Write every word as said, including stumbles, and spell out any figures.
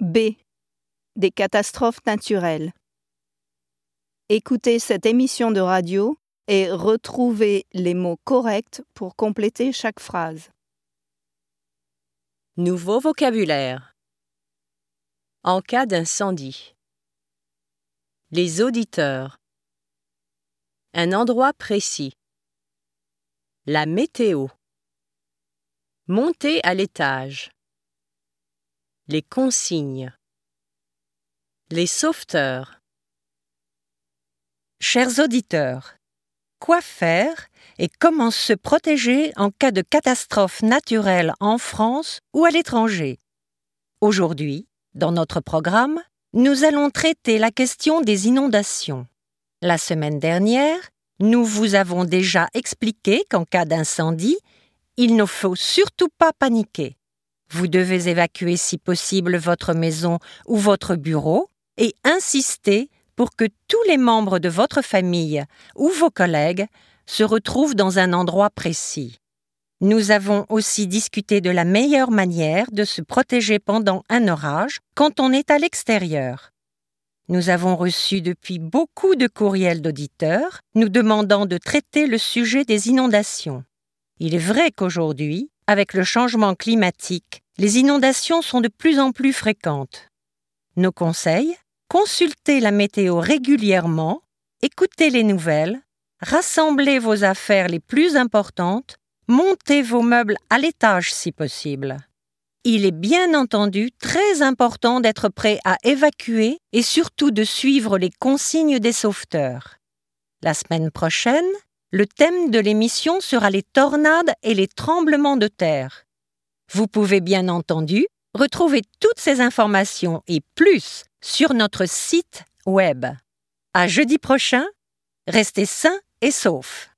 B. Des catastrophes naturelles. Écoutez cette émission de radio et retrouvez les mots corrects pour compléter chaque phrase. Nouveau vocabulaire. En cas d'incendie. Les auditeurs. Un endroit précis. La météo. Monter à l'étage. Les consignes. Les sauveteurs. Chers auditeurs, quoi faire et comment se protéger en cas de catastrophe naturelle en France ou à l'étranger? Aujourd'hui, dans notre programme, nous allons traiter la question des inondations. La semaine dernière, nous vous avons déjà expliqué qu'en cas d'incendie, il ne faut surtout pas paniquer. Vous devez évacuer si possible votre maison ou votre bureau et insister pour que tous les membres de votre famille ou vos collègues se retrouvent dans un endroit précis. Nous avons aussi discuté de la meilleure manière de se protéger pendant un orage quand on est à l'extérieur. Nous avons reçu depuis beaucoup de courriels d'auditeurs nous demandant de traiter le sujet des inondations. Il est vrai qu'aujourd'hui, avec le changement climatique, les inondations sont de plus en plus fréquentes. Nos conseils ? Consultez la météo régulièrement, écoutez les nouvelles, rassemblez vos affaires les plus importantes, montez vos meubles à l'étage si possible. Il est bien entendu très important d'être prêt à évacuer et surtout de suivre les consignes des sauveteurs. La semaine prochaine, le thème de l'émission sera les tornades et les tremblements de terre. Vous pouvez bien entendu retrouver toutes ces informations et plus sur notre site web. À jeudi prochain, restez sains et saufs.